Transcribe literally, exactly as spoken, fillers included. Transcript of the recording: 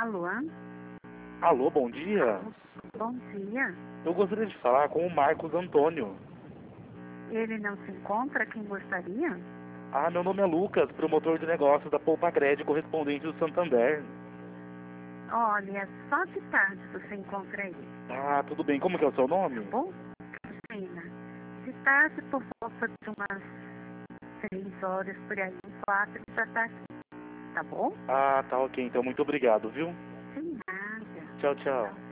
Alô? Alô, bom dia. Bom dia. Eu gostaria de falar com o Marcos Antônio. Ele não se encontra? Quem gostaria? Ah, meu nome é Lucas, promotor de negócios da Poupa Crédito, correspondente do Santander. Olha, só de tarde você encontra ele. Ah, tudo bem. Como que é o seu nome? Bom? Cristina. De tarde, por volta de umas três horas por aí, quatro, já tá aqui. Tá bom? Ah, tá ok. Então, muito obrigado, viu? Sem nada. Tchau, tchau.